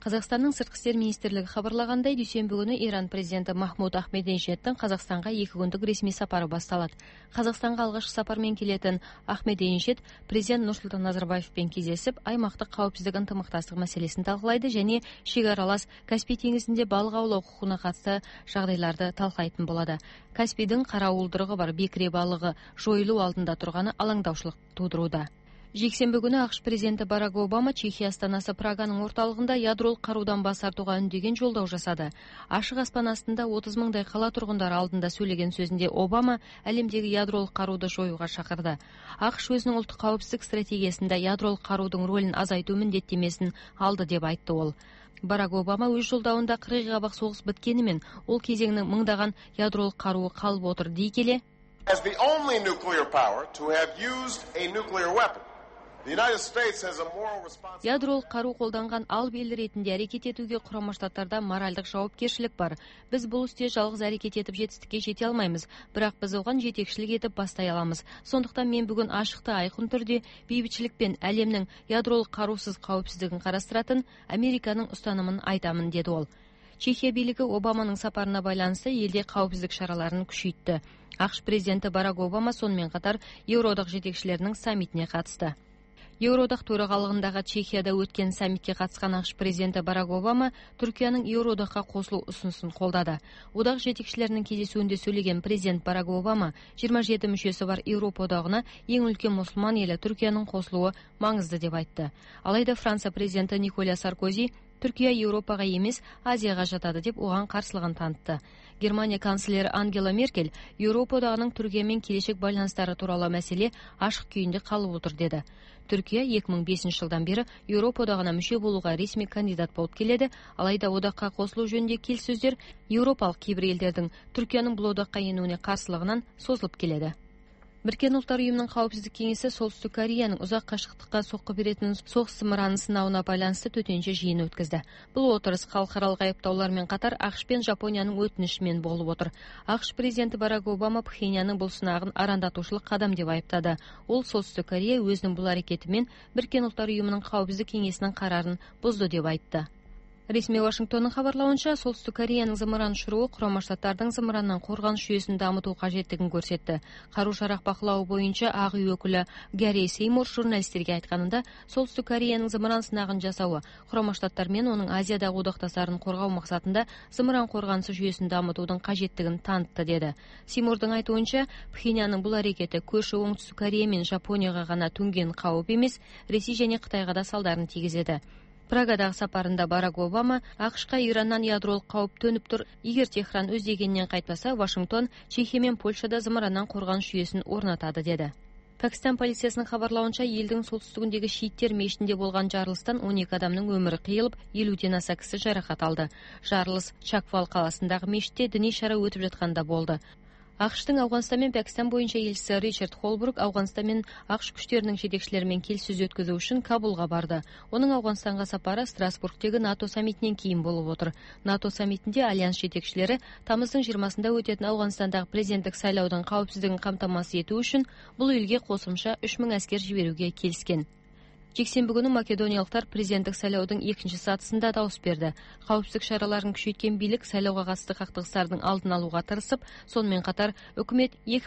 Қазақстанның сыртқы істер министрлігі хабарлағандай, дүйсенбі күні Иран президенті Махмуд Ахмединежадтың Қазақстанға 2 күндік ресми сапары басталады. Қазақстанға алғашқы сапармен келетін Ахмединежад президент Нұрсұлтан Назарбаевпен кездесіп, аймақтық қауіпсіздік ынтымақтастық мәселесін талқылайды және шекаралас Каспий теңізінде балық аулау құқығына қатысты жағдайларды талқылайтын болады. Каспийдің қара уылдырығы бар бекіре балығы жойылу алдында тұрғаны алаңдаушылық тудыруда. Жексенбі күні ақш президенті Барак Обама Чехия астанасы Праганың орталығында ядролық қарудан бас тартуға үндеген жолдау жасады. Ашық аспан астында 30 мыңдай қала тұрғындары алдында сөйлеген сөзінде Обама әлемдегі ядролық қаруды жоюға шақырды. ақш өзінің ұлттық қауіпсіздік стратегиясында ядролық қарудың рөлін азайту міндеттемесін алды деп айтты ол. Барак Обама өз жолдауында қырғи-қабақ соғыс біткенімен ол кезеңнің мыңдаған ядролық қаруы қалып отыр дей келе, As the only nuclear power to have used a nuclear weapon, the United States has a moral responsibility. Ядролық қару қолданған алып ел ретінде әрекет етуге Құрама Штаттарда моральдық жауапкершілік бар. Біз бұл істе жалғыз әрекет етіп жетістікке жете алмаймыз, бірақ біз оған жетекшілік етіп бастай аламыз. Сондықтан мен бүгін ашықты айқын түрде бейбітшілік пен әлемнің ядролық қарусыз қауіпсіздігін қарастыратын Американың ұстанымын айтамын, деді ол. Чехия билігі Обаманың сапарына байланысты елде қауіпсіздік шараларын күшейтті. ақш президенті Барак Обама сонымен қатар Еуроодақ жетекшілерінің саммитіне қатысты. Еуроодақ төрағалығындағы Чехияда өткен саммитке қатысқан ақш президенті Барак Обама Түркияның Еуроодаққа қосылу ұсынысын қолдады. Одақ жетекшілерінің кездесуінде сөйлеген президент Барак Обама 27 мүшесі бар Еуропа одағына ең үлкен мұсылман елі Түркияның қосылуы маңызды деп айтты. Алайда Франция президенті Николя Саркози Түркия Еуропаға емес, Азияға жатады деп оған қарсылығын танытты. Германия канцлері Ангела Меркель Еуропа одағының Түркиямен келешек байланыстары туралы мәселе ашық күйінде қалып отыр деді. Түркия 2005 жылдан бері Еуропа одағына мүше болуға ресми кандидат болып келеді, алайда одаққа қосылу жөнінде келіссөздер еуропалық кейбір елдердің Түркияның бұл одаққа енуіне қарсылығынан созылып келеді. Біріккен ұлттар ұйымының қауіпсіздік кеңесі Солтүстік Кореяның ұзақ қашықтыққа соққы беретін соғыс зымыранын сынауына байланысты төтенше жиын өткізді. Бұл отырыс халықаралық айыптаулармен қатар ақш пен Жапонияның өтінішімен болып отыр. ақш президенті Барак Обама Пхеньянның бұл сынағын арандатушылық қадам деп айыптады. Ол Солтүстік Корея өзінің бұл әрекетімен Біріккен ұлттар ұйымының қауіпсіздік кеңесінің қарарын бұзды деп айтты. Ресми Вашингтонның хабарлауынша, Солтүстік Кореяның зымыран ұшыруы Құрама Штаттардың зымыраннан қорғаныс жүйесін дамыту қажеттігін көрсетті. Қару-жарақ бақылауы бойынша Ақ үй өкілі Гарри Сеймур журналистерге айтқанында, Солтүстік Кореяның зымыран сынағын жасауы Құрама Штаттар мен оның Азиядағы одақтастарын қорғау мақсатында зымыран қорғанысы жүйесін дамытудың қажеттігін танытты деді. Сеймурдың айтуынша, Пхеньянның бұл әрекеті көрші Оңтүстік Корея мен Жапонияға ғана төнген қауіп емес, Ресей және Қытайға да салдарын тигізеді. Прагадағы сапарында Барак Обама ақшқа Ираннан ядролық қауіп төніп тұр. Егер Техран өз дегенінен қайтпаса, Вашингтон Чехия мен Польшада зымыраннан қорғаныс жүйесін орнатады деді. Пәкістан полициясының хабарлауынша, елдің солтүстігіндегі шииттер мешітінде болған жарылыстан 12 адамның өмірі қиылып, 50-ден аса кісі жарақат алды. Жарылыс Чаквал қаласындағы мешітте діни шара өтіп жатқанда болды. ақштың Ауғанстан мен Пәкістан бойынша елшісі Ричард Холбрук Ауғанстан мен ақш күштерінің жетекшілерімен келіссөз өткізу үшін Кабулға барды. Оның Ауғанстанға сапары Страсбургтегі НАТО саммитінен кейін болып отыр. НАТО саммитінде альянс жетекшілері тамыздың 20-сында өтетін Ауғанстандағы президенттік сайлаудың қауіпсіздігін қамтамасыз ету үшін бұл елге қосымша 3000 әскер жіберуге келіскен. Жексенбі күні македониялықтар президенттік сайлаудың екінші сатысында дауыс берді. Қауіпсіздік шараларын күшейткен билік сайлауға қатысты қақтығыстардың алдын алуға тырысып, сонымен қатар үкімет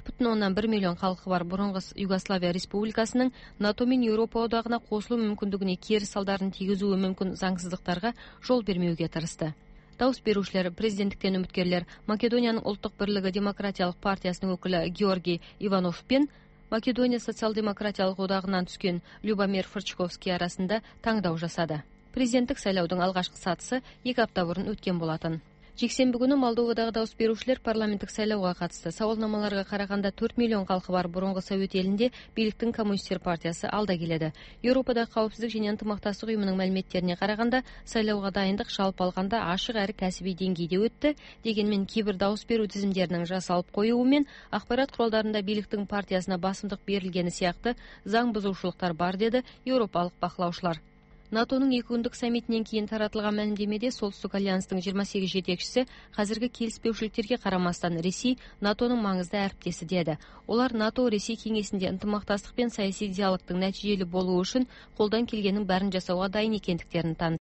2,1 миллион халқы бар бұрынғы Югославия республикасының НАТО мен Еуропа одағына қосылу мүмкіндігіне кері салдарын тигізуі мүмкін заңсыздықтарға жол бермеуге тырысты. Дауыс берушілер, президенттіктен үміткерлер Македонияның ұлттық бірлігі демократиялық партиясының өкілі Георгий Иванов пен Македония социал-демократиялық одағынан түскен Любомир Фрчковский арасында таңдау жасады. Президенттік сайлаудың алғашқы сатысы 2 апта бұрын өткен болатын. Жексенбі күні Молдовадағы дауыс берушілер парламенттік сайлауға қатысты. Сауалнамаларға қарағанда 4 миллион халқы бар бұрынғы Совет елінде биліктің коммунистер партиясы алда келеді. Еуропадағы қауіпсіздік және ынтымақтастық ұйымының мәліметтеріне қарағанда, сайлауға дайындық жалпы алғанда ашық әрі кәсіби деңгейде өтті. Дегенмен кейбір дауыс беру тізімдерінің жасалып қоюымен ақпарат құралдарында биліктің партиясына басымдық берілгені сияқты заң бұзушылықтар бар деді еуропалық бақылаушылар. НАТОның 2 күндік саммитінен кейін таратылған мәлімдемеде Солтүстік альянстың 28 жетекшісі қазіргі келіспеушіліктерге қарамастан Ресей НАТОның маңызды әріптесі деді. Олар НАТО-Ресей кеңесінде ынтымақтастық пен саяси диалогтың нәтижелі болуы үшін қолдан келгеннің бәрін жасауға дайын екендіктерін танытты.